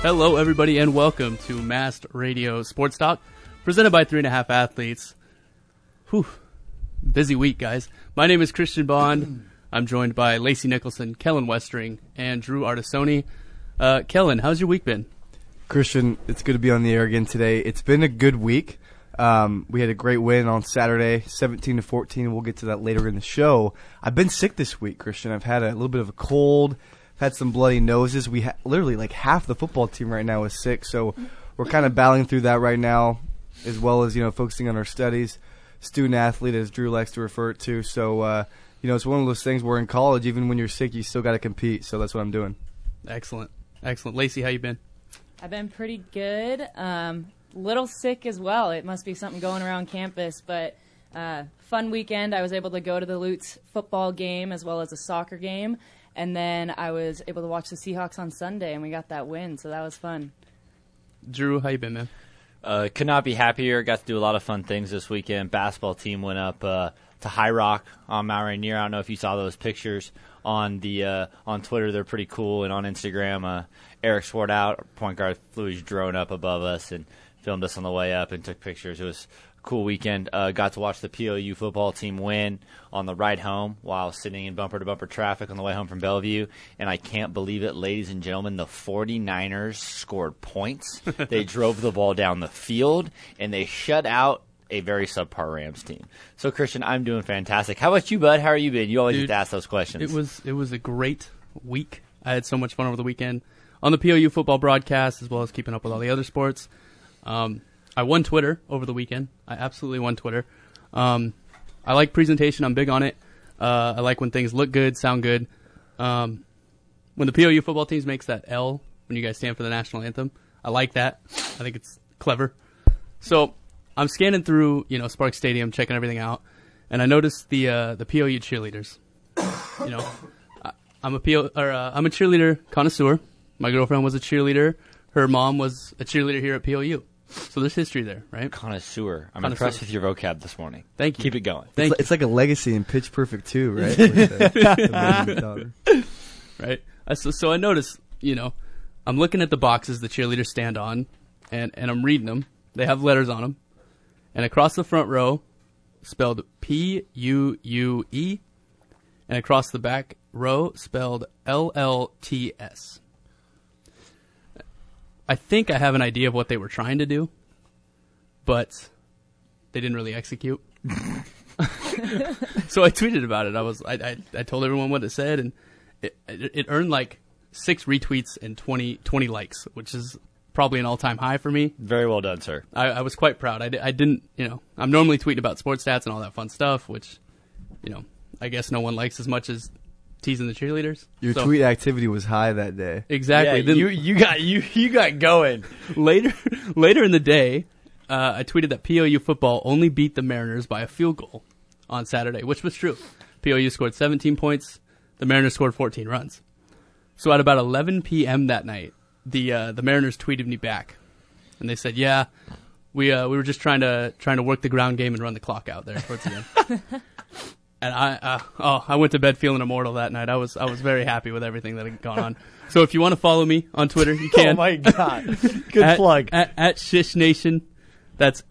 Hello, everybody, and welcome to Mast Radio Sports Talk, presented by 3.5 Athletes. Whew, busy week, guys. My name is Christian Bond. I'm joined by Lacey Nicholson, Kellen Westring, and Drew Artisoni. Kellen, how's your week been? Christian, it's good to be on the air again today. It's been a good week. We had a great win on Saturday, 17-14. We'll get to that later in the show. I've been sick this week, Christian. I've had a little bit of a cold. Had some bloody noses. We literally like half the football team right now is sick, so we're kind of battling through that right now, as well as focusing on our studies. Student athlete, as Drew likes to refer to. So it's one of those things where in college, even when you're sick, you still got to compete. So that's what I'm doing. Excellent. Lacey, how you been? I've been pretty good. Little sick as well. It must be something going around campus, but fun weekend. I was able to go to the Lutz football game as well as a soccer game. And then I was able to watch the Seahawks on Sunday, and we got that win, so that was fun. Drew, how you been, man? Could not be happier. Got to do a lot of fun things this weekend. Basketball team went up to High Rock on Mount Rainier. I don't know if you saw those pictures on Twitter. They're pretty cool, and on Instagram, Eric Swartout, point guard, flew his drone up above us and filmed us on the way up and took pictures. It was a cool weekend. Got to watch the POU football team win on the ride home while sitting in bumper-to-bumper traffic on the way home from Bellevue. And I can't believe it, ladies and gentlemen, the 49ers scored points. They drove the ball down the field, and they shut out a very subpar Rams team. So, Christian, I'm doing fantastic. How about you, bud? How are you been? You always get to ask those questions. It was a great week. I had so much fun over the weekend on the POU football broadcast, as well as keeping up with all the other sports. I won Twitter over the weekend. I absolutely won Twitter. I like presentation. I'm big on it. I like when things look good, sound good. When the POU football teams makes that L when you guys stand for the national anthem, I like that. I think it's clever. So I'm scanning through, Sparks Stadium, checking everything out, and I noticed the POU cheerleaders. I'm a cheerleader connoisseur. My girlfriend was a cheerleader. Her mom was a cheerleader here at POU. So there's history there, right? Connoisseur. I'm impressed with your vocab this morning. Thank you. Keep it going. It's like a legacy in Pitch Perfect 2, right? Right. So I noticed, I'm looking at the boxes the cheerleaders stand on, and I'm reading them. They have letters on them. And across the front row, spelled P-U-U-E, and across the back row, spelled L-L-T-S. I think I have an idea of what they were trying to do, but they didn't really execute. So I tweeted about it. I told everyone what it said, and it earned like 6 retweets and 20 likes, which is probably an all-time high for me. Very well done, sir. I was quite proud. I didn't, I'm normally tweeting about sports stats and all that fun stuff, which, I guess no one likes as much as teasing the cheerleaders. Your tweet activity was high that day. Exactly. Yeah, you got going. Later in the day, I tweeted that POU football only beat the Mariners by a field goal on Saturday, which was true. POU scored 17 points. The Mariners scored 14 runs. So at about 11 p.m. that night, the Mariners tweeted me back, and they said, "Yeah, we were just trying to work the ground game and run the clock out there towards the end." And I went to bed feeling immortal that night. I was very happy with everything that had gone on. So if you want to follow me on Twitter, you can. Oh my God! Good plug. At Shish Nation. That's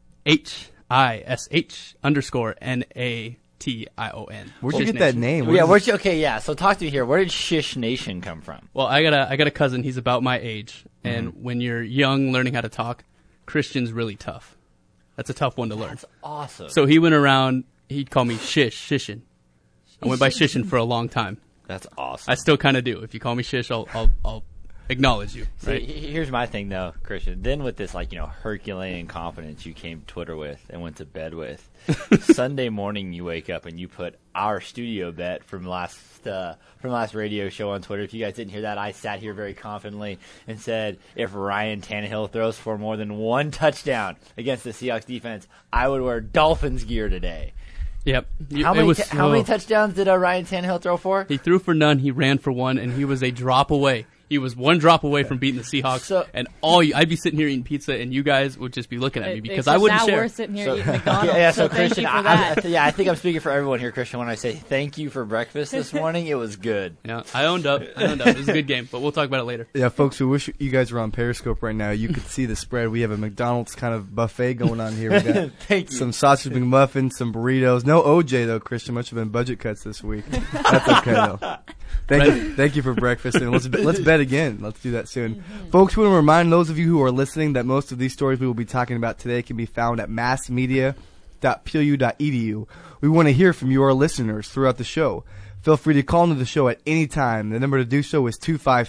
SHISH_NATION. Where'd you get that name? So talk to me here. Where did Shish Nation come from? Well, I got a cousin. He's about my age, and when you're young, learning how to talk, Christian's really tough. That's a tough one to learn. That's awesome. So he went around. He'd call me Shishin. I went by Shishin for a long time. That's awesome. I still kind of do. If you call me Shish, I'll acknowledge you. Right? See, here's my thing, though, Christian. Then with this, Herculean confidence you came to Twitter with and went to bed with, Sunday morning you wake up and you put our studio bet from last radio show on Twitter. If you guys didn't hear that, I sat here very confidently and said if Ryan Tannehill throws for more than one touchdown against the Seahawks defense, I would wear Dolphins gear today. Yep. How many touchdowns did Ryan Tannehill throw for? He threw for none. He ran for one, and he was a drop away. He was one drop away from beating the Seahawks, So- and I'd be sitting here eating pizza, and you guys would just be looking at me because It's I just wouldn't now share. we're sitting here eating McDonald's. Yeah, so so thank Christian, you for that. I think I'm speaking for everyone here, Christian, when I say thank you for breakfast this morning. It was good. Yeah, I owned up. It was a good game, but we'll talk about it later. Yeah, folks, we wish you guys were on Periscope right now. You could see the spread. We have a McDonald's kind of buffet going on here. We got Thank you. some sausage McMuffins, some burritos. No OJ, though, Christian. Much have been budget cuts this week. That's okay, though. Thank you for breakfast, and let's bet again. Let's do that soon. Folks, we want to remind those of you who are listening that most of these stories we will be talking about today can be found at massmedia.plu.edu. We want to hear from you, our listeners, throughout the show. Feel free to call into the show at any time. The number to do so is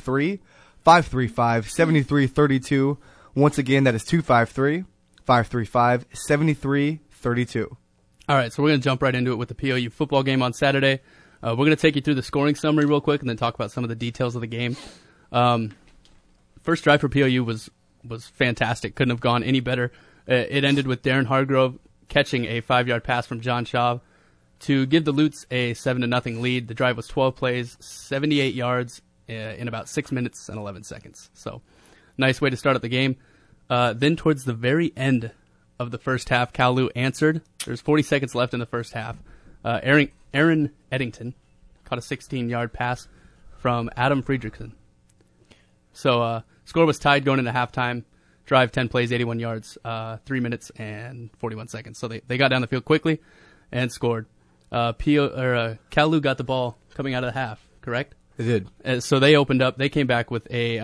253-535-7332. Once again, that is 253-535-7332. All right, so we're going to jump right into it with the POU football game on Saturday. We're going to take you through the scoring summary real quick and then talk about some of the details of the game. First drive for POU was fantastic. Couldn't have gone any better. It ended with Darren Hargrove catching a 5-yard pass from John Schaub to give the Lutes a 7-0 lead. The drive was 12 plays, 78 yards in about 6 minutes and 11 seconds. So nice way to start out the game. Then towards the very end of the first half, Cal Lu answered. There's 40 seconds left in the first half. Aaron Eddington caught a 16-yard pass from Adam Friedrichsen. So score was tied going into halftime. Drive 10 plays, 81 yards, 3 minutes and 41 seconds. So they got down the field quickly and scored. Cal Lu got the ball coming out of the half, correct? They did. So they opened up. They came back with a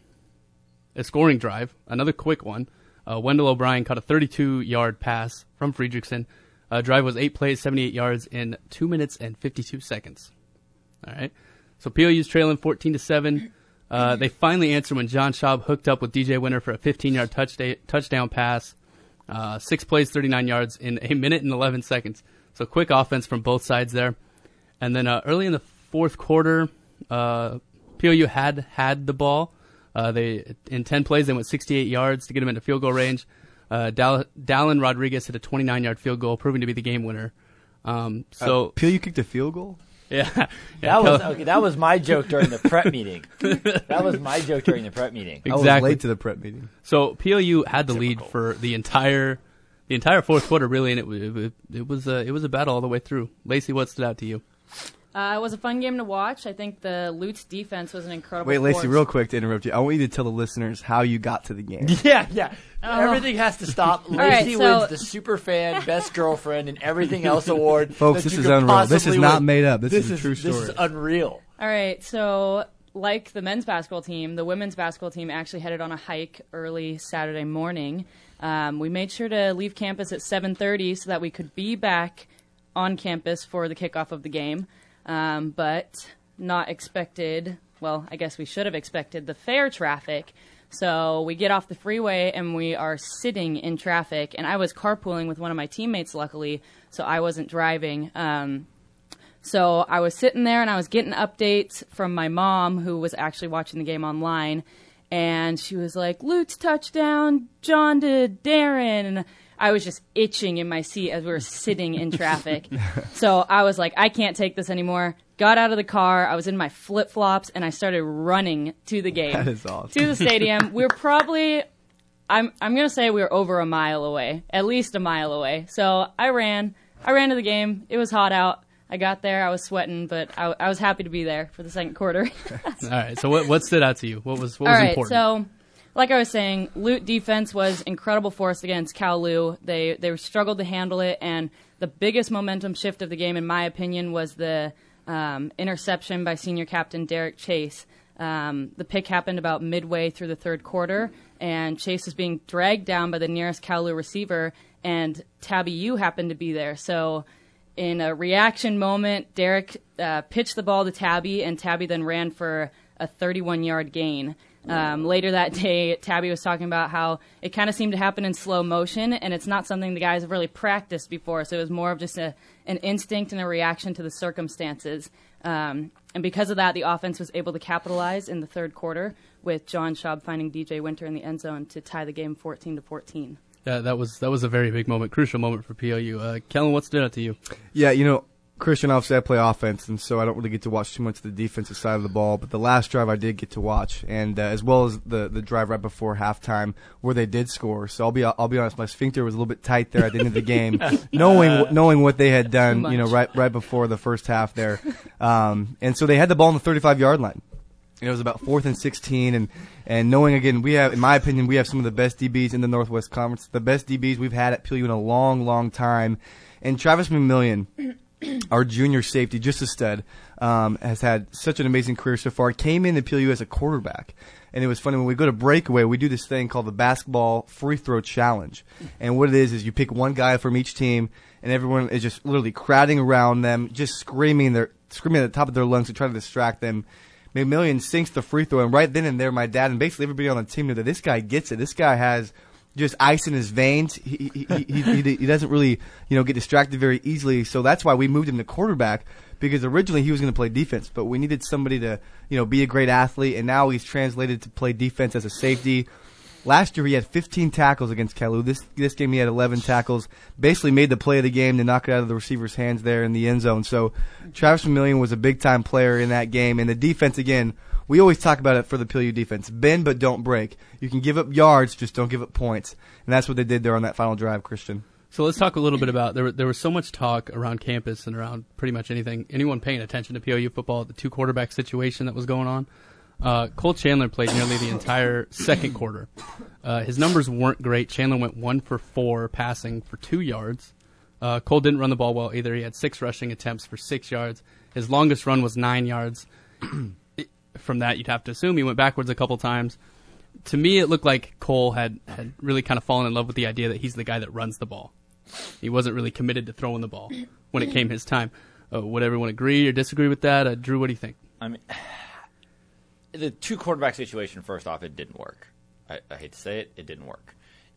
scoring drive, another quick one. Wendell O'Brien caught a 32-yard pass from Friedrichsen. Drive was 8 plays, 78 yards in 2 minutes and 52 seconds. All right. So POU's trailing 14-7. They finally answered when John Schaub hooked up with DJ Winter for a 15-yard touchdown pass. 6 plays, 39 yards in a minute and 11 seconds. So quick offense from both sides there. And then early in the fourth quarter, POU had the ball. In 10 plays, they went 68 yards to get them into field goal range. Dallin Rodriguez hit a 29-yard field goal, proving to be the game winner. POU kicked a field goal? Yeah. That was my joke during the prep meeting. Exactly. I was late to the prep meeting. So POU had the lead for the entire fourth quarter, really, and it was a battle all the way through. Lacey, what stood out to you? It was a fun game to watch. I think the Lutes defense was an incredible Wait, Lacey, force. real quick to interrupt you. I want you to tell the listeners how you got to the game. Yeah. Everything has to stop. right, Lacey so- wins the super fan, best girlfriend, and everything else award. Folks, that this you is could unreal. This is possibly not win. made up. This is a true story. This is unreal. All right, so like the men's basketball team, the women's basketball team actually headed on a hike early Saturday morning. We made sure to leave campus at 7:30 so that we could be back on campus for the kickoff of the game. But not expected, well, I guess we should have expected the fair traffic. So we get off the freeway and we are sitting in traffic. And I was carpooling with one of my teammates, luckily, so I wasn't driving. So I was sitting there and I was getting updates from my mom, who was actually watching the game online. And she was like, Lutz touchdown, John to Darren. And I was just itching in my seat as we were sitting in traffic. So I was like, I can't take this anymore. Got out of the car. I was in my flip-flops, and I started running to the game. That is awesome. To the stadium. We were probably, I'm going to say we were over a mile away, at least a mile away. So I ran to the game. It was hot out. I got there. I was sweating, but I was happy to be there for the second quarter. All right. So what stood out to you? What was All right, important? so like I was saying, Lute defense was incredible for us against Cal Lu. They struggled to handle it, and the biggest momentum shift of the game, in my opinion, was the interception by senior captain Derek Chase. The pick happened about midway through the third quarter, and Chase was being dragged down by the nearest Cal Lu receiver, and Tabby Yu happened to be there. So in a reaction moment, Derek pitched the ball to Tabby, and Tabby then ran for a 31-yard gain. Later that day, Tabby was talking about how it kind of seemed to happen in slow motion, and it's not something the guys have really practiced before, so it was more of just an instinct and a reaction to the circumstances. And because of that, the offense was able to capitalize in the third quarter with John Schaub finding DJ Winter in the end zone to tie the game 14-14. That was a very big moment, crucial moment for POU. Kellen, what stood out to you? Yeah, Christian, obviously I play offense, and so I don't really get to watch too much of the defensive side of the ball. But the last drive I did get to watch, and as well as the drive right before halftime where they did score. So I'll be honest, my sphincter was a little bit tight there at the end of the game, knowing what they had done, right before the first half there. And so they had the ball on the 35-yard line. It was about 4th and 16, and knowing, again, we have, in my opinion, we have some of the best DBs in the Northwest Conference, the best DBs we've had at PLU in a long, long time. And Travis McMillian, our junior safety, just a stud, has had such an amazing career so far. Came into PLU as a quarterback. And it was funny, when we go to breakaway, we do this thing called the basketball free throw challenge. And what it is you pick one guy from each team, and everyone is just literally crowding around them, just screaming at the top of their lungs to try to distract them. McMillian sinks the free throw, and right then and there, my dad and basically everybody on the team knew that this guy gets it. This guy has just ice in his veins. He doesn't really, get distracted very easily. So that's why we moved him to quarterback, because originally he was going to play defense, but we needed somebody to, be a great athlete, and now he's translated to play defense as a safety. Last year he had 15 tackles against Kalu. This game he had 11 tackles. Basically made the play of the game to knock it out of the receiver's hands there in the end zone. So Travis McMillian was a big-time player in that game. And the defense, again, we always talk about it for the PLU defense. Bend but don't break. You can give up yards, just don't give up points. And that's what they did there on that final drive, Christian. So let's talk a little bit about, there was so much talk around campus and around pretty much anyone paying attention to PLU football, the two quarterback situation that was going on. Cole Chandler played nearly the entire second quarter. His numbers weren't great. Chandler went 1 for 4 passing for 2 yards. Cole didn't run the ball well either. He had 6 rushing attempts for 6 yards. His longest run was 9 yards. From that, you'd have to assume he went backwards a couple times. To me, it looked like Cole had really kind of fallen in love with the idea that he's the guy that runs the ball. He wasn't really committed to throwing the ball when it came his time. Would everyone agree or disagree with that? Drew, what do you think? I mean, the two quarterback situation, first off, it didn't work. I hate to say it, it didn't work.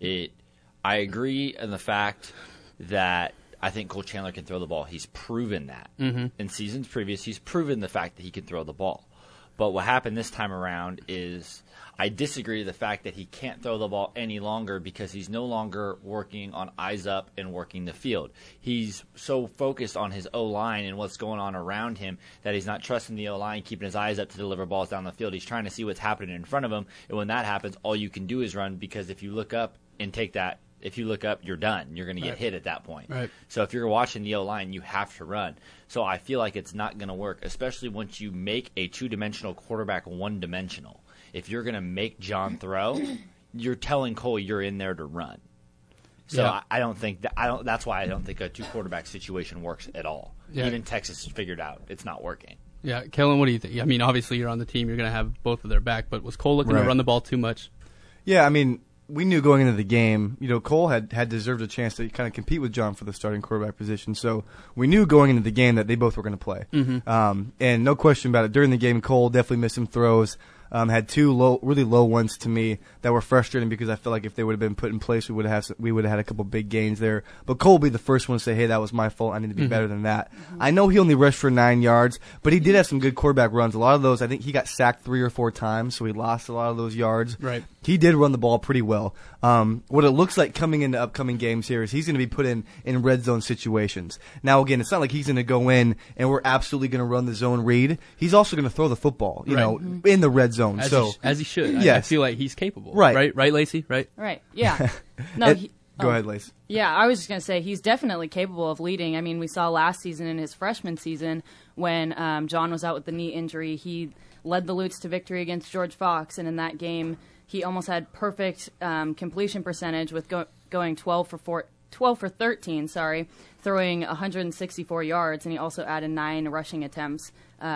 I agree in the fact that I think Cole Chandler can throw the ball. He's proven that. Mm-hmm. In seasons previous, he's proven the fact that he can throw the ball. But what happened this time around is I disagree with the fact that he can't throw the ball any longer because he's no longer working on eyes up and working the field. He's so focused on his O-line and what's going on around him that he's not trusting the O-line, keeping his eyes up to deliver balls down the field. He's trying to see what's happening in front of him, and when that happens, all you can do is run, because if you look up and take that, if you look up, you're done. You're going to get hit at that point. Right. So if you're watching the O-line, you have to run. So I feel like it's not going to work, especially once you make a two-dimensional quarterback one-dimensional. If you're going to make John throw, you're telling Cole you're in there to run. So yeah. I don't think that. That's why I don't think a two-quarterback situation works at all. Yeah. Even Texas figured out it's not working. Yeah, Kellen, what do you think? I mean, obviously you're on the team. You're going to have both of their back, but was Cole looking to run the ball too much? Yeah, I mean, we knew going into the game, Cole had deserved a chance to kind of compete with John for the starting quarterback position. So we knew going into the game that they both were going to play. Mm-hmm. And no question about it. During the game, Cole definitely missed some throws. Had two really low ones to me that were frustrating because I feel like if they would have been put in place, we would have had a couple big gains there. But Cole will be the first one to say, hey, that was my fault. I need to be better than that. Mm-hmm. I know he only rushed for 9 yards, but he did have some good quarterback runs. A lot of those, I think he got sacked 3 or 4 times, so he lost a lot of those yards. Right. He did run the ball pretty well. What it looks like coming into upcoming games here is he's going to be put in red zone situations. Now, again, it's not like he's going to go in and we're absolutely going to run the zone read. He's also going to throw the football, in the red zone. As he should. Yes. I feel like he's capable. Right, Lacey? Right. Yeah. No. Go ahead, Lacey. Yeah, I was just going to say he's definitely capable of leading. I mean, we saw last season in his freshman season when John was out with the knee injury, he led the Lutes to victory against George Fox, and in that game he almost had perfect completion percentage with going 12 for 13, throwing 164 yards, and he also added 9 rushing attempts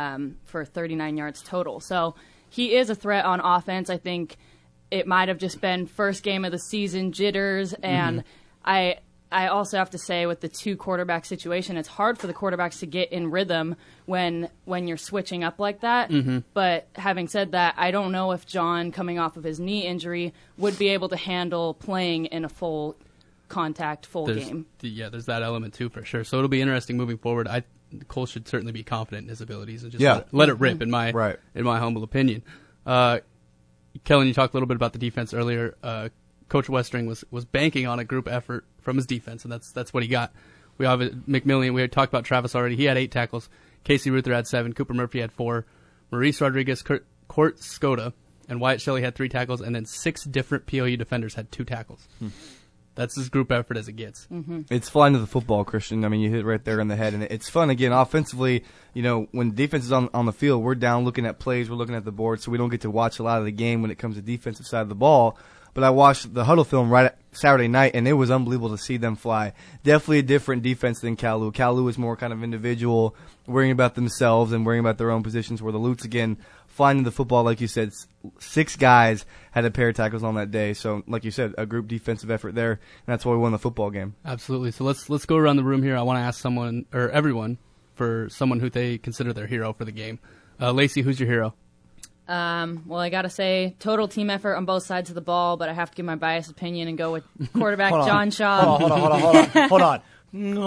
for 39 yards total. So he is a threat on offense. I think it might have just been first game of the season jitters, and I also have to say with the two quarterback situation, it's hard for the quarterbacks to get in rhythm when you're switching up like that. Mm-hmm. But having said that, I don't know if John, coming off of his knee injury, would be able to handle playing in a full contact, game. Yeah, there's that element too, for sure. So it'll be interesting moving forward. Cole should certainly be confident in his abilities and just let it rip, in my humble opinion. Kellen, you talked a little bit about the defense earlier. Coach Westring was banking on a group effort from his defense, and that's what he got. We have McMillian. We had talked about Travis already. He had 8 tackles. Casey Ruther had 7. Cooper Murphy had 4. Maurice Rodriguez, Court Skoda, and Wyatt Shelley had 3 tackles, and then 6 different POU defenders had 2 tackles. That's as group effort as it gets. Mm-hmm. It's flying to the football, Christian. I mean, you hit it right there in the head. And it's fun, again, offensively, when defense is on the field, we're down looking at plays, we're looking at the board, so we don't get to watch a lot of the game when it comes to defensive side of the ball. But I watched the huddle film right Saturday night, and it was unbelievable to see them fly. Definitely a different defense than Kalu. Kalu is more kind of individual, worrying about themselves and worrying about their own positions, where the Lutes, again, flying to the football, like you said, 6 guys had a pair of tackles on that day. So, like you said, a group defensive effort there, and that's why we won the football game. Absolutely. So let's go around the room here. I want to ask someone, or everyone, for someone who they consider their hero for the game. Lacey, who's your hero? Well, I got to say, total team effort on both sides of the ball, but I have to give my biased opinion and go with quarterback John Schaub. Hold on. Aww.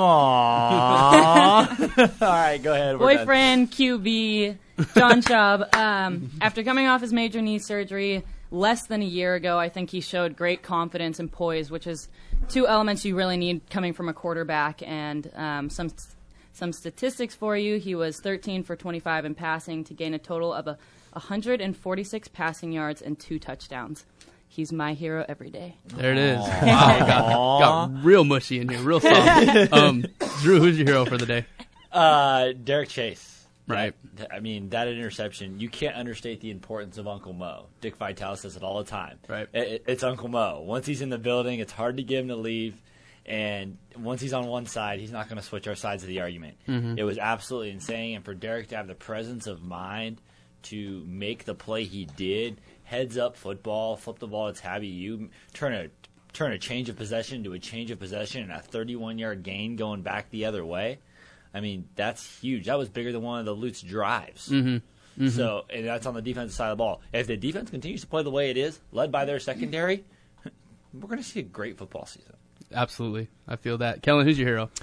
All right, go ahead. Boyfriend, QB, John Schaub. After coming off his major knee surgery less than a year ago, I think he showed great confidence and poise, which is 2 elements you really need coming from a quarterback. And some statistics for you. He was 13 for 25 in passing to gain a total of 146 passing yards and 2 touchdowns. He's my hero every day. There it is. Wow, got real mushy in here, real soft. Drew, who's your hero for the day? Derek Chase. Right. I mean, that interception, you can't understate the importance of Uncle Mo. Dick Vitale says it all the time. Right. It's Uncle Mo. Once he's in the building, it's hard to get him to leave. And once he's on one side, he's not going to switch our sides of the argument. Mm-hmm. It was absolutely insane. And for Derek to have the presence of mind to make the play he did, heads up football, flip the ball to Tabby, you turn a change of possession to a change of possession and a 31-yard gain going back the other way. I mean, that's huge. That was bigger than one of the Lutz drives. Mm-hmm. Mm-hmm. So, and that's on the defensive side of the ball. If the defense continues to play the way it is, led by their secondary, we're going to see a great football season. Absolutely. I feel that. Kellen, who's your hero?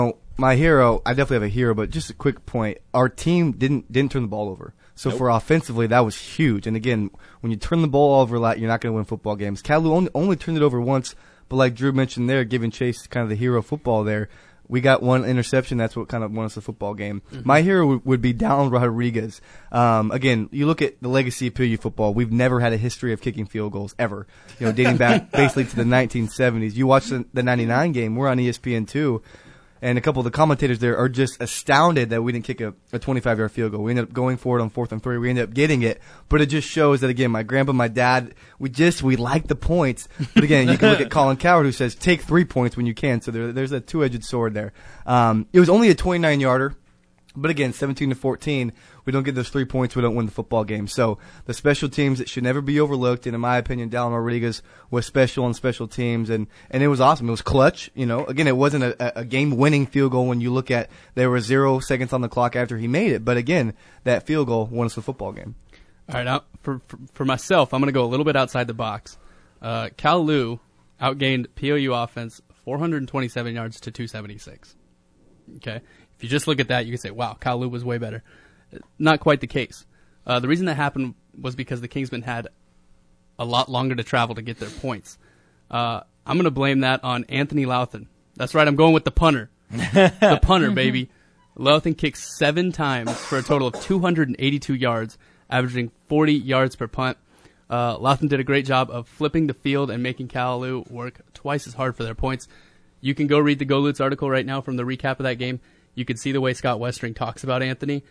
My hero, I definitely have a hero, but just a quick point. Our team didn't turn the ball over. So for offensively, that was huge. And again, when you turn the ball over a lot, you're not going to win football games. Kalu only turned it over once, but like Drew mentioned there, giving Chase kind of the hero football there, we got 1 interception. That's what kind of won us the football game. Mm-hmm. My hero would be Dallin Rodriguez. Again, you look at the legacy of POU football. We've never had a history of kicking field goals ever. Dating back basically to the 1970s. You watch the 99 game. We're on ESPN2. And a couple of the commentators there are just astounded that we didn't kick a 25-yard field goal. We ended up going for it on 4th and 3. We ended up getting it. But it just shows that, again, my grandpa, my dad, we like the points. But, again, you can look at Colin Coward who says take 3 points when you can. So there's a two-edged sword there. It was only a 29-yarder. But, again, 17-14, we don't get those 3 points, we don't win the football game. So the special teams, it should never be overlooked. And in my opinion, Dallin Rodriguez was special on special teams. And it was awesome. It was clutch. Again, it wasn't a game-winning field goal when you look at there were 0 seconds on the clock after he made it. But, again, that field goal won us the football game. All right, now, for myself, I'm going to go a little bit outside the box. Cal Lu outgained POU offense 427 yards to 276. Okay? If you just look at that, you can say, wow, Cal Lu was way better. Not quite the case. The reason that happened was because the Kingsmen had a lot longer to travel to get their points. I'm going to blame that on Anthony Louthan. That's right, I'm going with the punter. The punter, baby. Louthan kicked 7 times for a total of 282 yards, averaging 40 yards per punt. Louthan did a great job of flipping the field and making Cal Lu work twice as hard for their points. You can go read the Go Lutz article right now from the recap of that game. You can see the way Scott Westring talks about Anthony.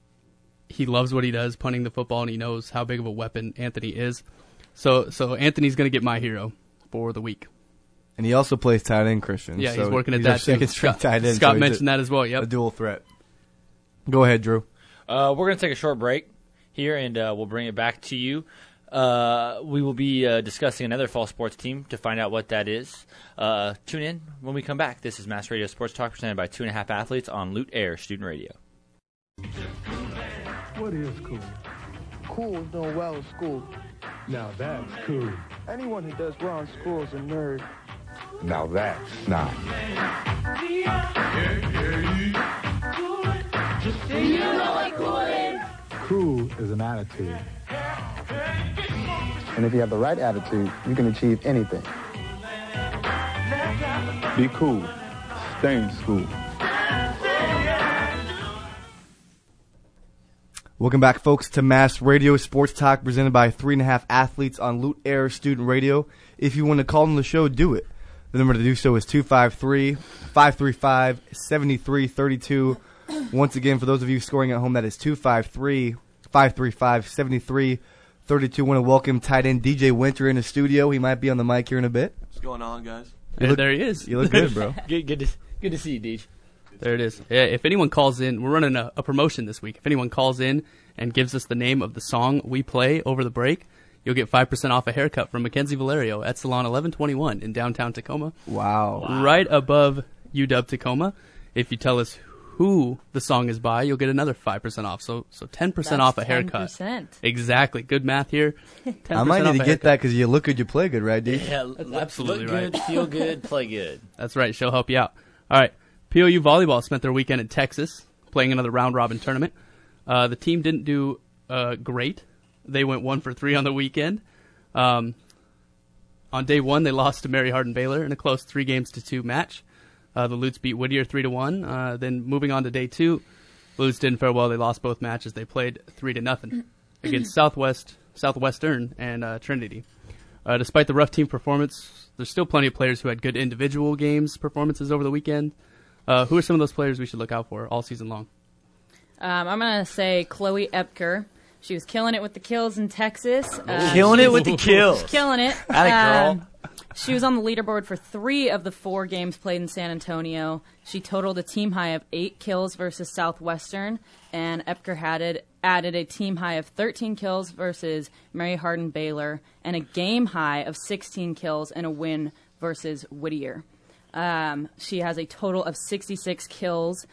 He loves what he does, punting the football, and he knows how big of a weapon Anthony is. So Anthony's going to get my hero for the week. And he also plays tight end, Christian. Yeah, so he's working at he's that our second string tight end. Scott mentioned that as well. Yep, a dual threat. Go ahead, Drew. We're going to take a short break here, and we'll bring it back to you. We will be discussing another fall sports team to find out what that is. Tune in when we come back. This is Mass Radio Sports Talk presented by 2.5 Athletes on Loot Air Student Radio. What is cool? Cool is doing well in school. Now that's cool. Anyone who does well in school is a nerd. Now that's not. Cool is an attitude. And if you have the right attitude, you can achieve anything. Be cool. stay in school. Welcome back, folks, to Mass Radio Sports Talk presented by 3.5 Athletes on Loot Air Student Radio. If you want to call on the show, do it. The number to do so is 253-535-7332. Once again, for those of you scoring at home, that is 253-535-7332. Want to welcome tight end DJ Winter in the studio. He might be on the mic here in a bit. What's going on, guys? There he is. You look good, bro. Good to see you, Deej. There it is. Yeah, if anyone calls in, we're running a promotion this week. If anyone calls in and gives us the name of the song we play over the break, you'll get 5% off a haircut from Mackenzie Valerio at Salon 1121 in downtown Tacoma. Wow. Right above UW Tacoma. If you tell us who the song is by, you'll get another 5% off. So 10% off a haircut. 10%. Exactly. Good math here. 10% I might need off to a get haircut. that because you look good, you play good, right, dude? Yeah, absolutely look good, right. feel good, play good. That's right. She'll help you out. All right. POU volleyball spent their weekend in Texas playing another round-robin tournament. The team didn't do great. They went 1 for 3 on the weekend. On day 1, they lost to Mary Hardin Baylor in a close 3-2 match. The Lutes beat Whittier 3-1. Then moving on to day 2, the Lutes didn't fare well. They lost both matches. They played 3-0 against Southwestern and Trinity. Despite the rough team performance, there's still plenty of players who had good individual games performances over the weekend. Who are some of those players we should look out for all season long? I'm going to say Chloe Epker. She was killing it with the kills in Texas. Killing it with the kills. Killing it. Atta girl. She was on the leaderboard for 3 of the 4 games played in San Antonio. She totaled a team high of 8 kills versus Southwestern, and Epker added a team high of 13 kills versus Mary Hardin Baylor, and a game high of 16 kills and a win versus Whittier. She has a total of 66 kills,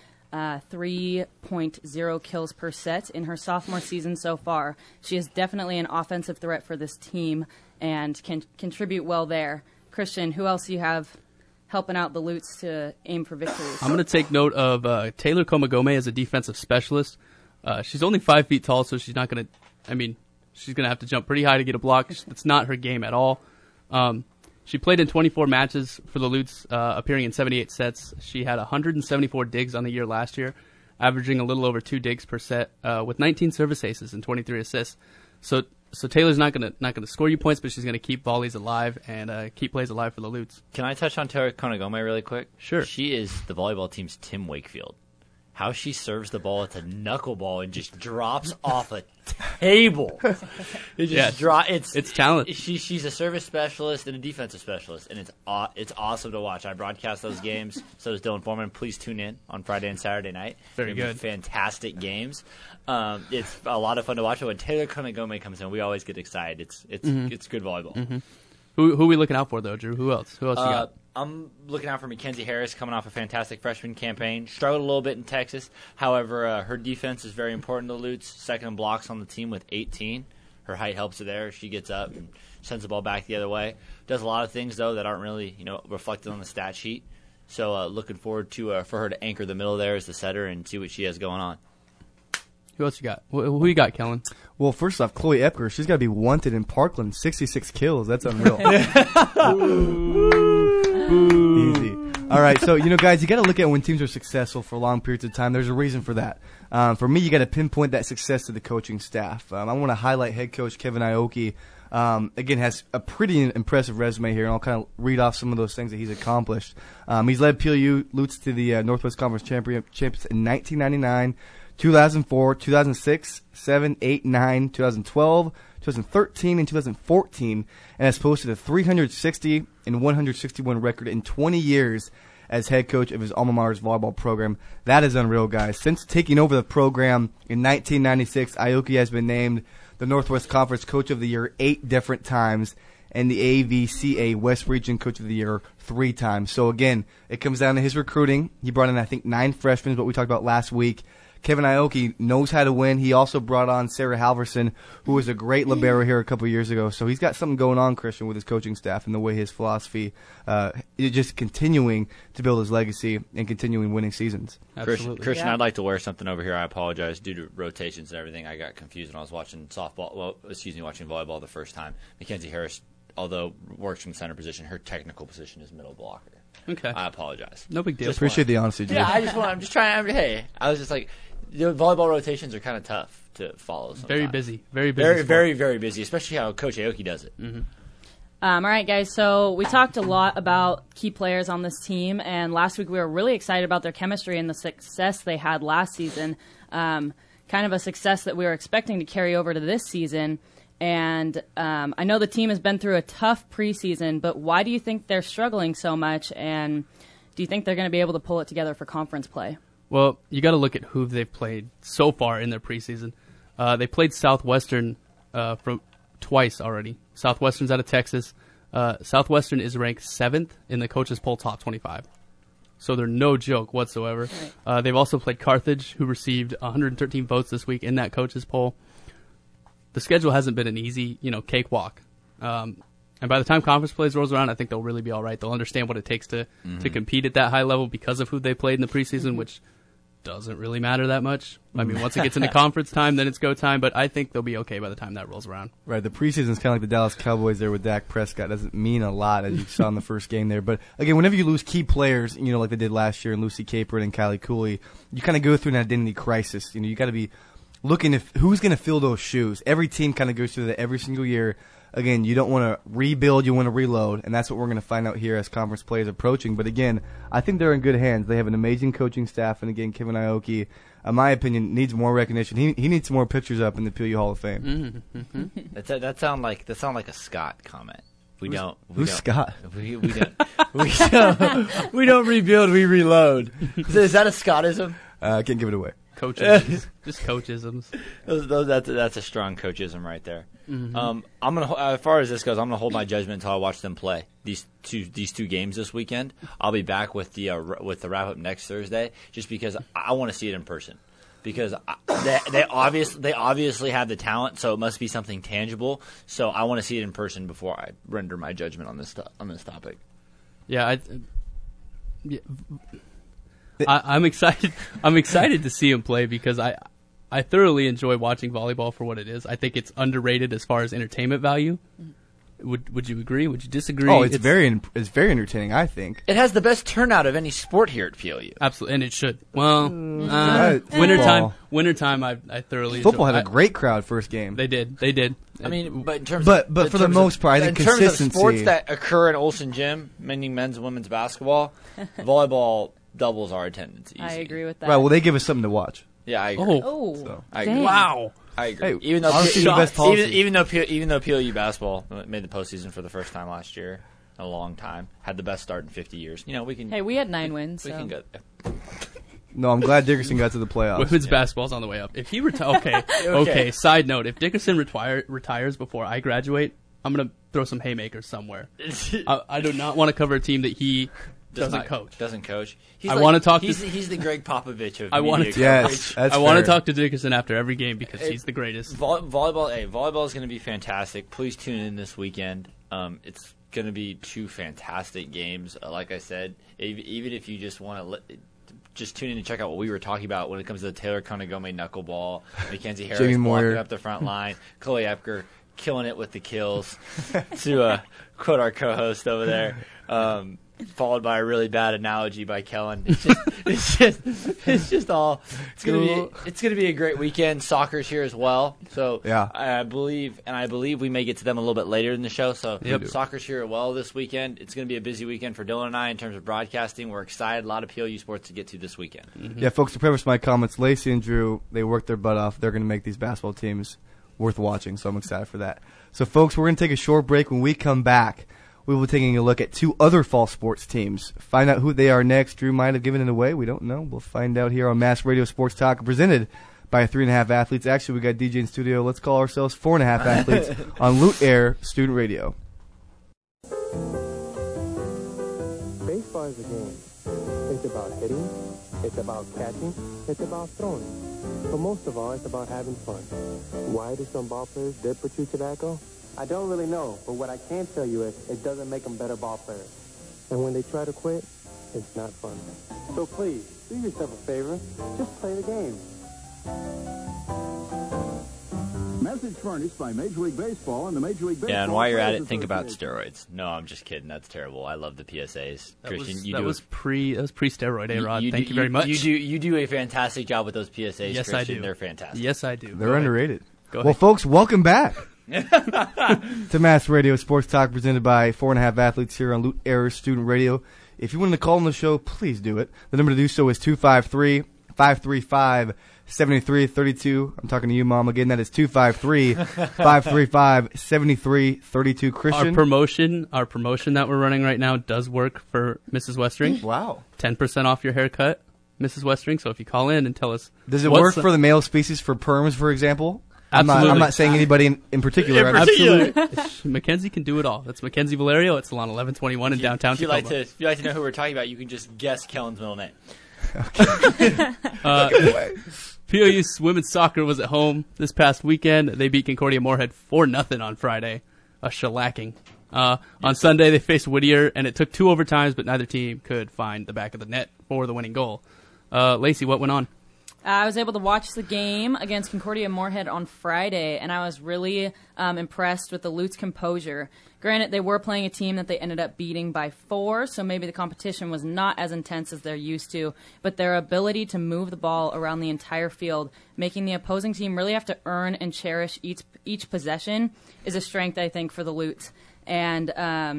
3.0 kills per set in her sophomore season so far. She is definitely an offensive threat for this team and can contribute well there. Christian, who else do you have helping out the Lutes to aim for victories? I'm going to take note of Taylor Komagome as a defensive specialist. She's only 5 feet tall, so she's not going to, she's going to have to jump pretty high to get a block. It's not her game at all. She played in 24 matches for the Lutes, appearing in 78 sets. She had 174 digs on the year last year, averaging a little over 2 digs per set, with 19 service aces and 23 assists. So Taylor's not gonna score you points, but she's gonna keep volleys alive and keep plays alive for the Lutes. Can I touch on Taylor Konagome really quick? Sure. She is the volleyball team's Tim Wakefield. How she serves the ball, it's a knuckleball and just drops off a table. It just it's talent. She's a service specialist and a defensive specialist, and it's awesome to watch. I broadcast those games. So does Dylan Foreman. Please tune in on Friday and Saturday night. Very They're good. Fantastic games. It's a lot of fun to watch. When Taylor Konagome comes in, we always get excited. It's good volleyball. Mm-hmm. Who are we looking out for though, Drew? Who else? Who else you got? I'm looking out for Mackenzie Harris, coming off a fantastic freshman campaign. Struggled a little bit in Texas. However, her defense is very important to Lutes. Second in blocks on the team with 18. Her height helps her there. She gets up and sends the ball back the other way. Does a lot of things, though, that aren't really reflected on the stat sheet. So looking forward to for her to anchor the middle there as the setter and see what she has going on. Who else you got? Who you got, Kellen? Well, first off, Chloe Epker, she's got to be wanted in Parkland. 66 kills. That's unreal. Easy. All right, so, guys, you got to look at when teams are successful for long periods of time. There's a reason for that. For me, you got to pinpoint that success to the coaching staff. I want to highlight head coach Kevin Ioki. Again, has a pretty impressive resume here, and I'll kind of read off some of those things that he's accomplished. He's led PLU Lutes to the Northwest Conference championships in 1999, 2004, 2006, 7, 8, 9, 2012, 2013, and 2014, and has posted a 360 and 161 record in 20 years as head coach of his alma mater's volleyball program. That is unreal, guys. Since taking over the program in 1996, Ioki has been named the Northwest Conference Coach of the Year 8 different times, and the AVCA West Region Coach of the Year 3 times. So again, it comes down to his recruiting. He brought in, I think, 9 freshmen, what we talked about last week. Kevin Ioki knows how to win. He also brought on Sarah Halverson, who was a great libero here a couple of years ago. So he's got something going on, Christian, with his coaching staff and the way his philosophy is just continuing to build his legacy and continuing winning seasons. Absolutely. Christian, Yeah. I'd like to wear something over here. I apologize due to rotations and everything. I got confused when I was watching watching volleyball the first time. Mackenzie Harris, although works from the center position, her technical position is middle blocker. Okay. I apologize. No big deal. Just Appreciate the honesty, Jake. Yeah, I'm just trying. Hey, I was just like, the volleyball rotations are kind of tough to follow. Sometimes. Very busy. Very busy. Very, sport. very, very busy, especially how Coach Aoki does it. All right, guys. So we talked a lot about key players on this team, and last week we were really excited about their chemistry and the success they had last season. Kind of a success that we were expecting to carry over to this season. And I know the team has been through a tough preseason, but why do you think they're struggling so much? And do you think they're going to be able to pull it together for conference play? Well, you got to look at who they've played so far in their preseason. They played Southwestern from twice already. Southwestern's out of Texas. Southwestern is ranked 7th in the coaches poll top 25. So they're no joke whatsoever. Right. They've also played Carthage, who received 113 votes this week in that coaches poll. The schedule hasn't been an easy, cakewalk. And by the time conference plays rolls around, I think they'll really be all right. They'll understand what it takes to compete at that high level because of who they played in the preseason, which doesn't really matter that much. I mean, once it gets into conference time, then it's go time. But I think they'll be okay by the time that rolls around. Right, the preseason's kind of like the Dallas Cowboys there with Dak Prescott. Doesn't mean a lot, as you saw in the first game there. But, again, whenever you lose key players, like they did last year, and Lucy Capron and Callie Cooley, you kind of go through an identity crisis. You got to be looking at who's going to fill those shoes. Every team kind of goes through that every single year. Again, you don't want to rebuild, you want to reload, and that's what we're going to find out here as conference play is approaching. But again, I think they're in good hands. They have an amazing coaching staff, and again, Kevin Aoki, in my opinion, needs more recognition. He needs some more pictures up in the PLU Hall of Fame. That sound like a Scott comment. Who's Scott? We don't rebuild, we reload. Is that a Scottism? I can't give it away. Coachisms. Just coachisms. That's a strong coachism right there. I'm gonna, as far as this goes, I'm gonna hold my judgment until I watch them play these two games this weekend. I'll be back with the wrap up next Thursday, just because I want to see it in person. Because they obviously have the talent, so it must be something tangible. So I want to see it in person before I render my judgment on this topic. Yeah, I'm excited. I'm excited to see him play because I thoroughly enjoy watching volleyball for what it is. I think it's underrated as far as entertainment value. Would you agree? Would you disagree? Oh, it's very entertaining, I think. It has the best turnout of any sport here at PLU. Absolutely, and it should. Well, wintertime, I thoroughly football enjoy. had a great crowd first game. They did. I mean, but in terms, but for the most part, I think consistency. In terms of sports that occur in Olsen Gym, meaning men's and women's basketball, volleyball doubles our attendance. Easy. I agree with that. Right. Well, they give us something to watch. Yeah, I agree. Oh, I agree. dang. Wow. I agree. Hey, even though honestly, the best policy. even though PLU basketball made the postseason for the first time last year, a long time, had the best start in 50 years. We can. Hey, we had 9 wins. We so. can go there. No, I'm glad Dickerson got to the playoffs. Women's basketball's on the way up. If he okay. Side note: if Dickerson retires before I graduate, I'm gonna throw some haymakers somewhere. I do not want to cover a team that he doesn't coach. Doesn't coach. I want to talk. He's the Greg Popovich of I want media to. Yes, coverage. that's I want to fair. talk to Dickerson after every game because he's the greatest. Volleyball is going to be fantastic. Please tune in this weekend. It's going to be 2 fantastic games. Like I said, even if you just want to just tune in and check out what we were talking about when it comes to the Taylor Konagome knuckleball, Mackenzie Harris Jamie blocking Moyer. up the front line, Chloe Epker killing it with the kills, to quote our co-host over there. Followed by a really bad analogy by Kellen. It's gonna be a great weekend. Soccer's here as well, so Yeah. I believe we may get to them a little bit later in the show. So Yep. Soccer's here as well this weekend. It's gonna be a busy weekend for Dylan and I in terms of broadcasting. We're excited. A lot of PLU sports to get to this weekend. Yeah, folks, to preface my comments, Lacey and Drew, they worked their butt off. They're going to make these basketball teams worth watching, so I'm excited for that. So, folks, we're going to take a short break. When we come back, we will be taking a look at 2 other fall sports teams. Find out who they are next. Drew might have given it away. We don't know. We'll find out here on Mass Radio Sports Talk, presented by 3.5 Athletes. Actually, we got DJ in studio. Let's call ourselves 4.5 Athletes on Loot Air Student Radio. Baseball is a game. It's about hitting, it's about catching, it's about throwing. But most of all, it's about having fun. Why do some ball players dip or chew tobacco? I don't really know, but what I can tell you is it doesn't make them better ball players. And when they try to quit, it's not fun. So please, do yourself a favor. Just play the game. Mass message furnished by Major League Baseball and the Major League Baseball. Yeah, and while you're at Players it, think about Association. steroids. No, I'm just kidding. That's terrible. I love the PSAs. That Christian, was, you that do was pre-steroid, A-Rod. you Thank do- you very much. You do a fantastic job with those PSAs, Yes, I Christian. do. They're fantastic. Yes, I do. They're Go ahead. underrated. Go Well, ahead. folks, welcome back to Mass Radio Sports Talk, presented by 4.5 Athletes here on Loot Air Student Radio. If you want to call on the show, please do it. The number to do so is 253-535-7332. I'm talking to you, Mom. Again, that is 253-535-7332. Christian? Our promotion that we're running right now does work for Mrs. Westring. Wow. 10% off your haircut, Mrs. Westring. So if you call in and tell us, Does it what's work the- for the male species for perms, for example? Absolutely. I'm not saying anybody in particular. I'm- Absolutely. Mackenzie can do it all. That's Mackenzie Valerio at Salon 1121 in downtown If you like Tacoma. to, if you like to know who we're talking about, you can just guess Kellen's middle name. POU women's soccer was at home this past weekend. They beat Concordia Moorhead 4-0 on Friday, a shellacking. On Sunday, they faced Whittier, and it took 2 overtimes, but neither team could find the back of the net for the winning goal. Lacey, what went on? I was able to watch the game against Concordia Moorhead on Friday, and I was really impressed with the Lutz composure. Granted, they were playing a team that they ended up beating by 4, so maybe the competition was not as intense as they're used to, but their ability to move the ball around the entire field, making the opposing team really have to earn and cherish each possession, is a strength, I think, for the Lutz. And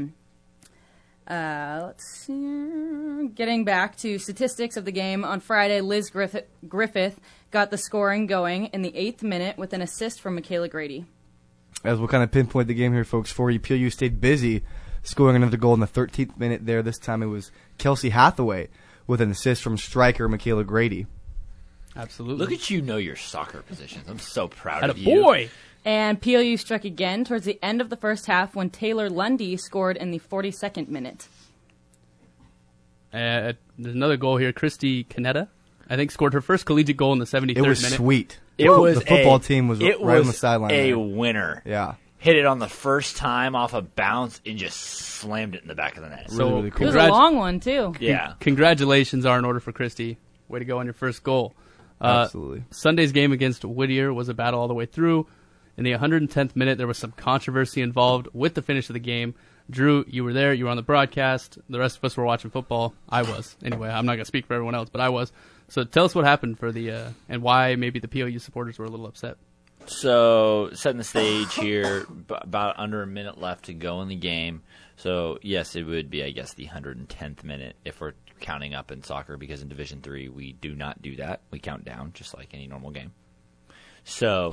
let's see. Getting back to statistics of the game, on Friday, Liz Griffith got the scoring going in the 8th minute with an assist from Michaela Grady. As we'll kind of pinpoint the game here, folks, for you, POU stayed busy scoring another goal in the 13th minute there. This time it was Kelsey Hathaway with an assist from striker Michaela Grady. Absolutely. Look at you know your soccer positions. I'm so proud Atta of you. boy! And POU struck again towards the end of the first half when Taylor Lundy scored in the 42nd minute. There's another goal here. Christy Canetta, I think, scored her first collegiate goal in the 73rd It was minute. sweet. It was the football team was right on the sideline. a there. winner. Yeah. Hit it on the first time off a bounce and just slammed it in the back of the net. So, really cool. It was a long one, too. Yeah. Congratulations are in order for Christy. Way to go on your first goal. Absolutely. Sunday's game against Whittier was a battle all the way through. In the 110th minute, there was some controversy involved with the finish of the game. Drew, you were there. You were on the broadcast. The rest of us were watching football. I was. Anyway, I'm not going to speak for everyone else, but I was. So tell us what happened for the and why maybe the POU supporters were a little upset. So, setting the stage here, about under a minute left to go in the game. So, yes, it would be, I guess, the 110th minute if we're counting up in soccer, because in Division III we do not do that. We count down, just like any normal game. So,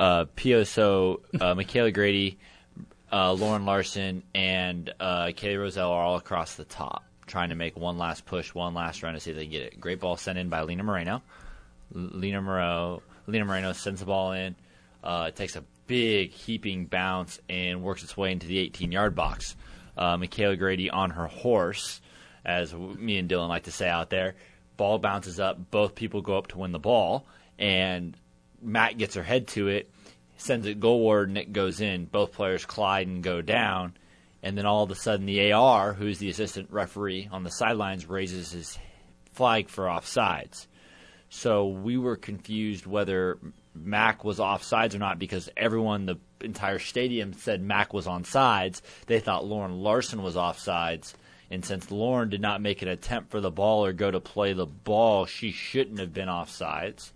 Michaela Grady, Lauren Larson, and Kaylee Roselle are all across the top, trying to make one last push, one last run to see if they can get it. Great ball sent in by Lena Moreno. Lena Moreno sends the ball in. It takes a big heaping bounce and works its way into the 18-yard box. Michaela Grady on her horse, as me and Dylan like to say out there. Ball bounces up. Both people go up to win the ball, and Matt gets her head to it, sends it goalward, and it goes in. Both players collide and go down, and then all of a sudden the AR, who's the assistant referee on the sidelines, raises his flag for offsides. So we were confused whether Mac was offsides or not, because everyone, the entire stadium, said Mac was on sides. They thought Lauren Larson was offsides, and since Lauren did not make an attempt for the ball or go to play the ball, she shouldn't have been offsides.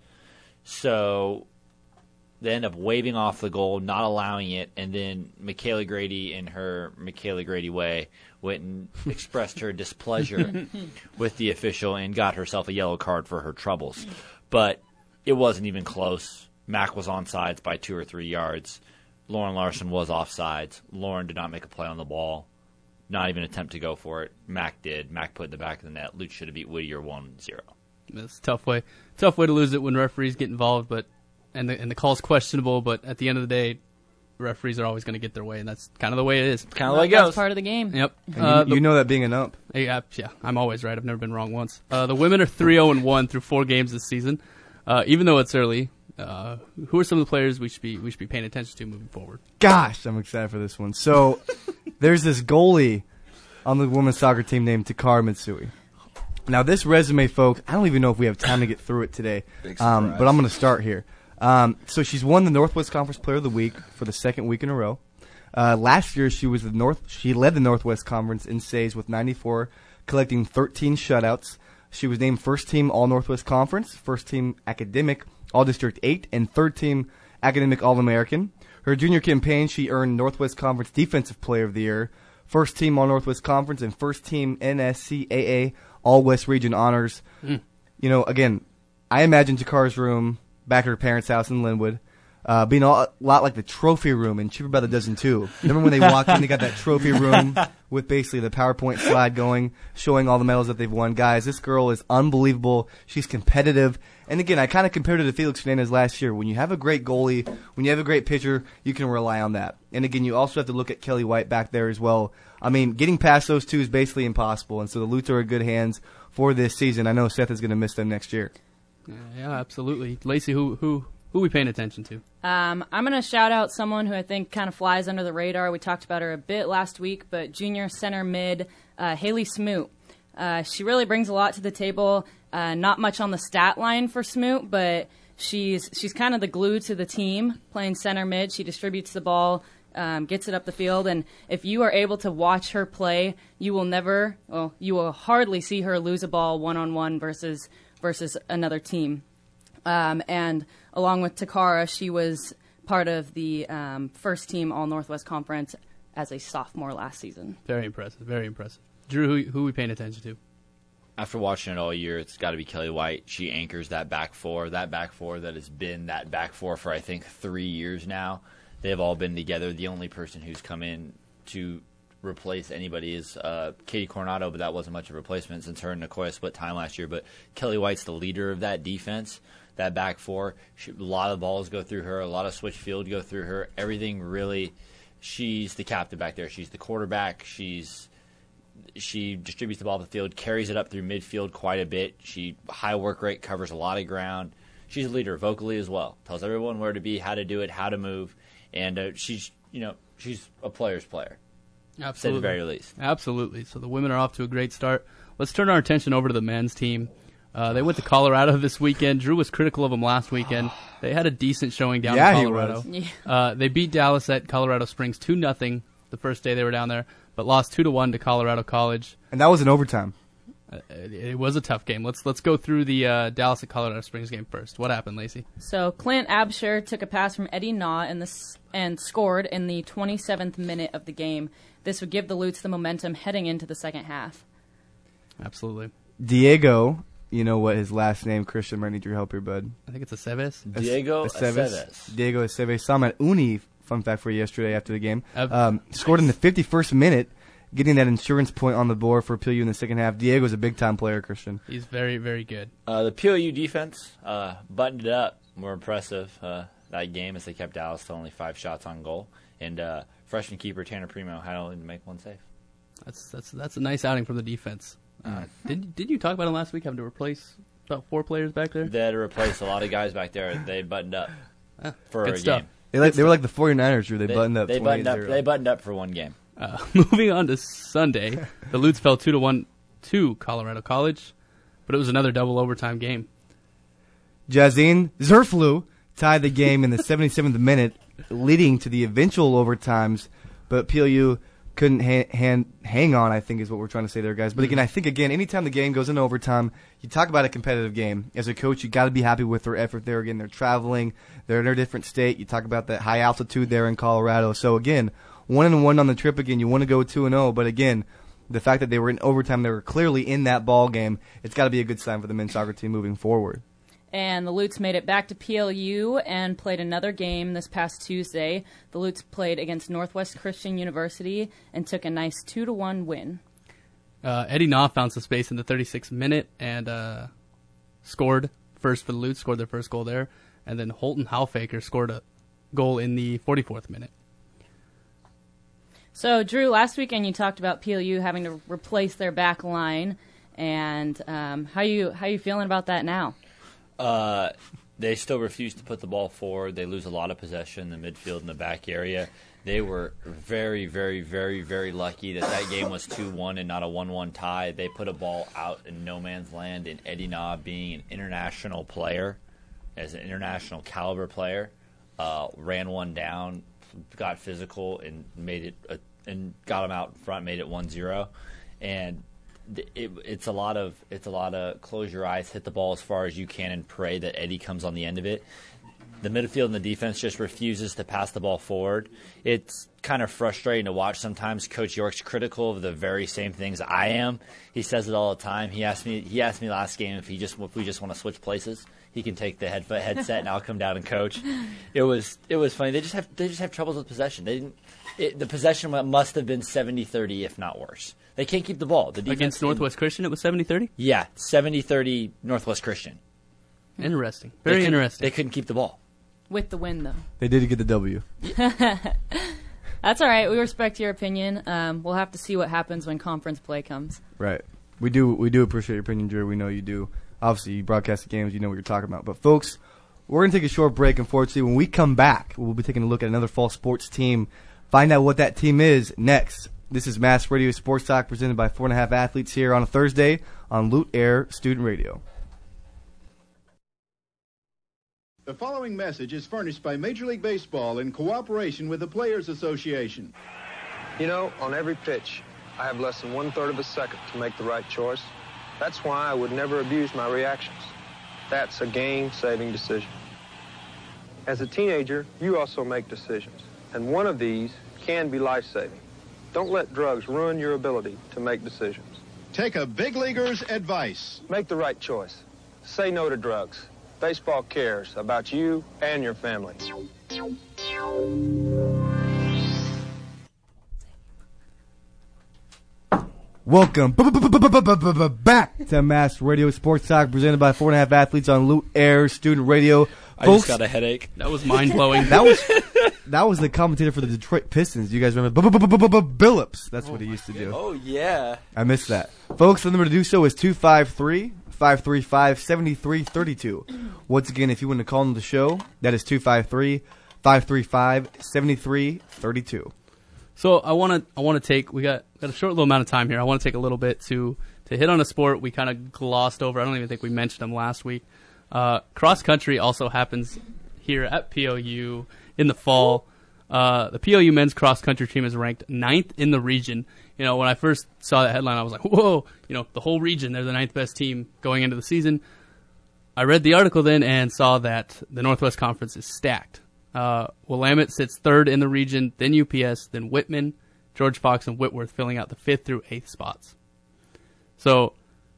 So they end up waving off the goal, not allowing it, and then Michaela Grady, in her Michaela Grady way, went and expressed her displeasure with the official and got herself a yellow card for her troubles. But it wasn't even close. Mac was onside by 2 or 3 yards. Lauren Larson was offsides. Lauren did not make a play on the ball, not even attempt to go for it. Mac did. Mac put it in the back of the net. Lutz should have beat Whittier 1-0. It's a tough way to lose it when referees get involved, but and the call's questionable. But at the end of the day, referees are always going to get their way, and that's kind of the way it is. Kind of the way it That's goes. part of the game. Yep. And you know that being an ump. Yeah, I'm always right. I've never been wrong once. The women are 3-0-1 through 4 games this season. Even though it's early, who are some of the players we should be paying attention to moving forward? Gosh, I'm excited for this one. So there's this goalie on the women's soccer team named Takara Mitsui. Now, this resume, folks, I don't even know if we have time to get through it today, but I'm going to start here. So she's won the Northwest Conference Player of the Week for the second week in a row. Last year, she led the Northwest Conference in saves with 94, collecting 13 shutouts. She was named first team All Northwest Conference, first team Academic All District 8, and third team Academic All American. Her junior campaign, she earned Northwest Conference Defensive Player of the Year, first team All Northwest Conference, and first team NSCAA All West Region honors. You know, again, I imagine Takara's room back at her parents' house in Linwood being a lot like the trophy room in Cheaper by the Dozen 2. Remember when they walked in, they got that trophy room with basically the PowerPoint slide going, showing all the medals that they've won. Guys, this girl is unbelievable. She's competitive. And again, I kind of compared her to Felix Fernandez last year. When you have a great goalie, when you have a great pitcher, you can rely on that. And again, you also have to look at Kelly White back there as well. I mean, getting past those two is basically impossible. And so the Lutes are in good hands for this season. I know Seth is going to miss them next year. Yeah, absolutely. Lacey, who are we paying attention to? I'm going to shout out someone who I think kind of flies under the radar. We talked about her a bit last week, but junior center mid, Haley Smoot. She really brings a lot to the table. Not much on the stat line for Smoot, but she's kind of the glue to the team, playing center mid. She distributes the ball, gets it up the field, and if you are able to watch her play, you will hardly see her lose a ball one-on-one versus another team. And along with Takara, she was part of the first team All Northwest Conference as a sophomore last season. Very impressive, very impressive. Drew, who are we paying attention to? After watching it all year, it's got to be Kelly White. She anchors that back four that has been that back four for, I think, 3 years now. They've all been together. The only person who's come in to replace anybody is Katie Coronado, but that wasn't much of a replacement since her and Nicoya split time last year. But Kelly White's the leader of that defense, that back four. A lot of balls go through her, a lot of switch field go through her. Everything really, she's the captain back there. She's the quarterback. She distributes the ball to the field, carries it up through midfield quite a bit. She high work rate, covers a lot of ground. She's a leader vocally as well. Tells everyone where to be, how to do it, how to move, and she's a player's player. Absolutely. At the very least. Absolutely. So the women are off to a great start. Let's turn our attention over to the men's team. They went to Colorado this weekend. Drew was critical of them last weekend. They had a decent showing down in Colorado. They beat Dallas at Colorado Springs 2-0 the first day they were down there, but lost 2-1 to Colorado College. And that was in overtime. It was a tough game. Let's go through the Dallas at Colorado Springs game first. What happened, Lacey? So Clint Absher took a pass from Eddie Naw and scored in the 27th minute of the game. This would give the Lutes the momentum heading into the second half. Absolutely. Diego, you know what his last name, Christian, might need your help here, bud. I think it's Aceves. Diego Aceves. Diego Aceves. Saw him at Uni, fun fact for you, yesterday after the game. Scored in the 51st minute, getting that insurance point on the board for PLU in the second half. Diego's a big-time player, Christian. He's very, very good. The PLU defense buttoned it up. More impressive that game as they kept Dallas to only 5 shots on goal. And freshman keeper Tanner Primo had only to make one save. That's a nice outing from the defense. Did you talk about it last week, having to replace about 4 players back there? They had to replace a lot of guys back there. They buttoned up for a stuff. game. They were like the 49ers, Drew. They buttoned up. They buttoned up for one game. Moving on to Sunday, the Lutes fell 2-1 to Colorado College, but it was another double overtime game. Jazine Zerflu tied the game in the 77th minute, leading to the eventual overtimes, but PLU couldn't hang on, I think is what we're trying to say there, guys. But again, I think, anytime the game goes into overtime, you talk about a competitive game. As a coach, you got to be happy with their effort there. Again, they're traveling. They're in a different state. You talk about that high altitude there in Colorado. So, again, 1-1 on the trip. Again, you want to go 2-0. But, again, the fact that they were in overtime, they were clearly in that ball game, it's got to be a good sign for the men's soccer team moving forward. And the Lutes made it back to PLU and played another game this past Tuesday. The Lutes played against Northwest Christian University and took a nice 2-1 win. Eddie Naw found some space in the 36th minute and scored first for the Lutes, scored their first goal there. And then Holton Halfaker scored a goal in the 44th minute. So, Drew, last weekend you talked about PLU having to replace their back line. And how you feeling about that now? They still refuse to put the ball forward. They lose a lot of possession in the midfield and the back area. They were very, very, very, very lucky that game was 2-1 and not a 1-1 tie. They put a ball out in no man's land, and Eddie Naw, being an international player as an international caliber player, ran one down, got physical, and and got him out front, made it 1-0, and it's a lot of close your eyes, hit the ball as far as you can, and pray that Eddie comes on the end of it. The midfield and the defense just refuses to pass the ball forward. It's kind of frustrating to watch sometimes. Coach York's critical of the very same things I am. He says it all the time. He asked me last game if we just want to switch places. He can take the headset and I'll come down and coach. It was funny. They just have troubles with possession. The possession must have been 70-30, if not worse. They can't keep the ball. The defense Against Northwest Christian, it was 70-30? Yeah, 70-30 Northwest Christian. Interesting. Very interesting. They couldn't keep the ball. With the win, though. They did get the W. That's all right. We respect your opinion. We'll have to see what happens when conference play comes. Right. We do appreciate your opinion, Jerry. We know you do. Obviously, you broadcast the games. You know what you're talking about. But, folks, we're going to take a short break. Unfortunately, when we come back, we'll be taking a look at another fall sports team. Find out what that team is next. This is Mass Radio Sports Talk presented by 4.5 Athletes here on a Thursday on Loot Air Student Radio. The following message is furnished by Major League Baseball in cooperation with the Players Association. You know, on every pitch, I have less than 1/3 of a second to make the right choice. That's why I would never abuse my reactions. That's a game-saving decision. As a teenager, you also make decisions, and one of these can be life-saving. Don't let drugs ruin your ability to make decisions. Take a big leaguer's advice. Make the right choice. Say no to drugs. Baseball cares about you and your family. Welcome back to Mass Radio Sports Talk presented by 4.5 Athletes on Loot Air Student Radio. I just got a headache. That was mind-blowing. That was the commentator for the Detroit Pistons. You guys remember Billups? That's what he used to do. Oh, yeah. I missed that. Folks, the number to do so is 253-535-7332. Once again, if you want to call into the show, that is 253-535-7332. So I want to take, we got a short little amount of time here. I want to take a little bit to hit on a sport we kind of glossed over. I don't even think we mentioned them last week. Cross country also happens here at POU in the fall. The POU men's cross country team is ranked 9th in the region. You know, when I first saw that headline, I was like, whoa, you know, the whole region, they're the 9th best team going into the season. I read the article then and saw that the Northwest Conference is stacked. Willamette sits 3rd in the region, then UPS, then Whitman, George Fox, and Whitworth filling out the 5th through 8th spots. So,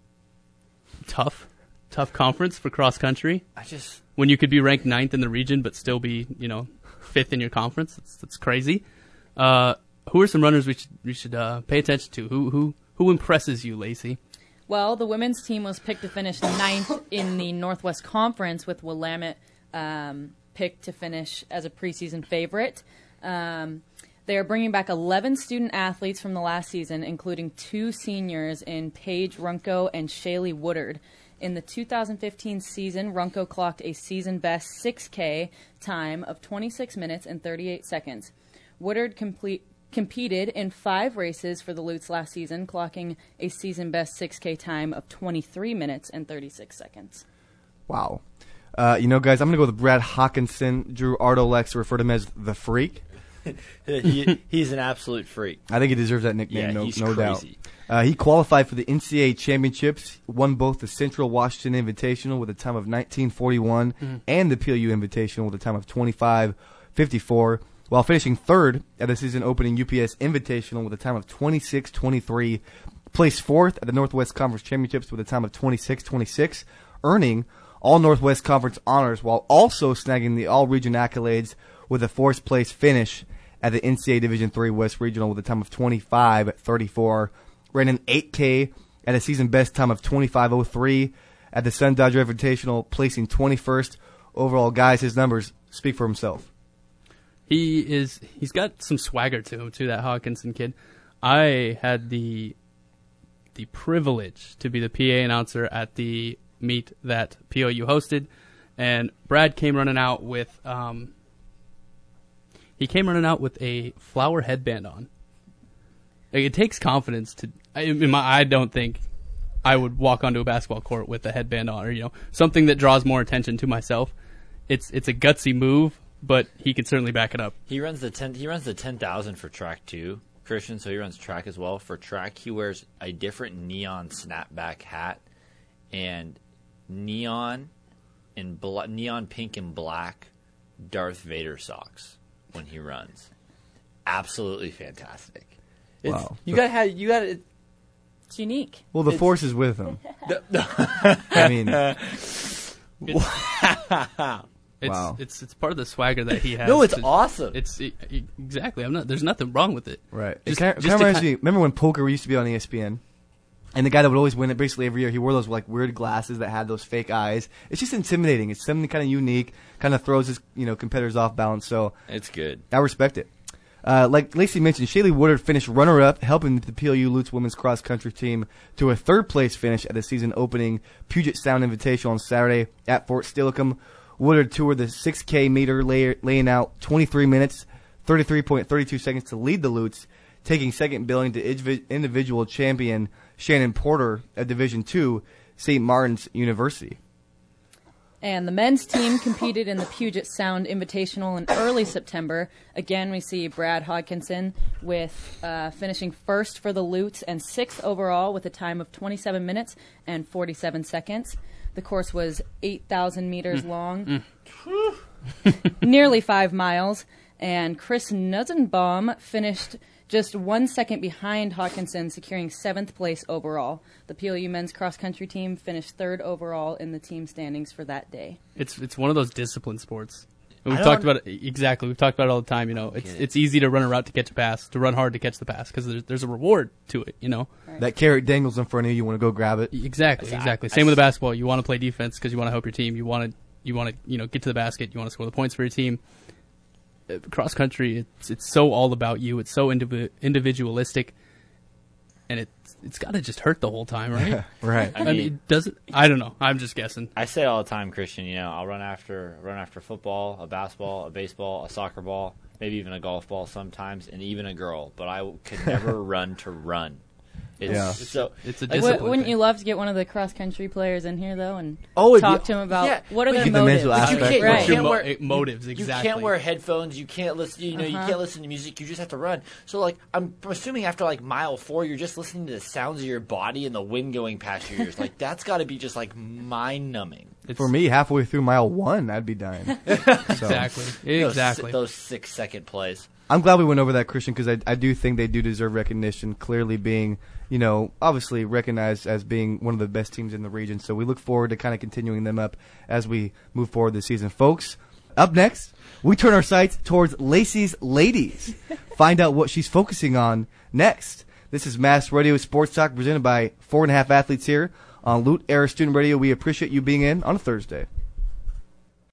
tough conference for cross country. When you could be ranked 9th in the region but still be, you know, 5th in your conference, that's crazy. Who are some runners we should pay attention to? Who impresses you, Lacey? Well, the women's team was picked to finish 9th in the Northwest Conference, with Willamette picked to finish as a preseason favorite. They are bringing back 11 student athletes from the last season, including 2 seniors in Paige Runco and Shaylee Woodard. In the 2015 season, Runco clocked a season-best 6K time of 26 minutes and 38 seconds. Woodard competed in 5 races for the Lutes last season, clocking a season-best 6K time of 23 minutes and 36 seconds. Wow. You know, guys, I'm going to go with Brad Hawkinson. Drew Ardo likes to refer to him as the Freak. He's an absolute freak. I think he deserves that nickname, no doubt. Crazy. He qualified for the NCAA championships, won both the Central Washington Invitational with a time of 19:41 and the PLU Invitational with a time of 25:54, while finishing 3rd at the season opening UPS Invitational with a time of 26:23, placed 4th at the Northwest Conference Championships with a time of 26:26, earning all Northwest Conference honors while also snagging the all-region accolades with a 4th place finish at the NCAA Division III West Regional with a time of 25:34. Ran an 8K at a season-best time of 25:03 at the Sun Dodger Invitational, placing 21st overall. Guys, his numbers speak for himself. He's got some swagger to him, too, that Hawkinson kid. I had the privilege to be the PA announcer at the meet that POU hosted, and Brad came running out with a flower headband on. Like, it takes confidence to. I don't think I would walk onto a basketball court with a headband on, or something that draws more attention to myself. it's a gutsy move, but he can certainly back it up. He runs the 10,000 for track too, Christian. So he runs track as well. For track, he wears a different neon snapback hat and neon pink and black Darth Vader socks when he runs. Absolutely fantastic. Wow. You got it. It's unique. Well, the force is with him. I mean, wow. It's part of the swagger that he has. No, it's awesome. Exactly. There's nothing wrong with it. right. Just- It kind of just to reminds me. Remember when poker used to be on ESPN? And the guy that would always win it basically every year, he wore those like weird glasses that had those fake eyes. It's just intimidating. It's something kind of unique, kind of throws his competitors off balance. So It's good. I respect it. Like Lacey mentioned, Shaylee Woodard finished runner-up, helping the PLU Lutz women's cross-country team to a third-place finish at the season-opening Puget Sound Invitational on Saturday at Fort Steilacoom. Woodard toured the 6K meter, laying out 23 minutes, 33.32 seconds to lead the Lutz, taking second billing to individual champion Shannon Porter of Division II, St. Martin's University. And the men's team competed in the Puget Sound Invitational in early September. Again, we see Brad Hodkinson with finishing first for the Lutz and sixth overall with a time of 27 minutes and 47 seconds. The course was 8,000 meters long, nearly 5 miles. And Chris Nuzenbaum finished just 1 second behind Hodkinson, securing 7th place overall. The PLU men's cross-country team finished 3rd overall in the team standings for that day. It's one of those disciplined sports. And we've talked about it, exactly. We've talked about it all the time. It's easy to run a route to catch a pass, to run hard to catch the pass, because there's a reward to it. Right. That carrot dangles in front of you. You want to go grab it. Exactly. Same with the basketball. You want to play defense because you want to help your team. You want to get to the basket. You want to score the points for your team. Cross country, it's so all about you. It's so individualistic, and it's got to just hurt the whole time, right? Right. I mean, does it? I don't know. I'm just guessing. I say all the time, Christian. I'll run after football, a basketball, a baseball, a soccer ball, maybe even a golf ball sometimes, and even a girl. But I could never run to run. It's a Like, discipline. wouldn't thing. you love to get one of the cross-country players in here, though, and it'd talk be- to him about yeah, what are but their you- the motives? mental aspect. You Right. can't Your wear motives, exactly. You can't wear headphones. You can't listen. You can't listen to music. You just have to run. So, like, I'm assuming after like mile 4, you're just listening to the sounds of your body and the wind going past your ears. Like, that's got to be just like mind numbing. For me, halfway through mile 1, I'd be dying. Exactly. Those 6-second plays. I'm glad we went over that, Christian, because I do think they do deserve recognition, clearly being, obviously recognized as being one of the best teams in the region. So we look forward to kind of continuing them up as we move forward this season. Folks, up next, we turn our sights towards Lacey's ladies. Find out what she's focusing on next. This is Mass Radio Sports Talk presented by 4.5 Athletes here on Loot Era Student Radio. We appreciate you being in on a Thursday.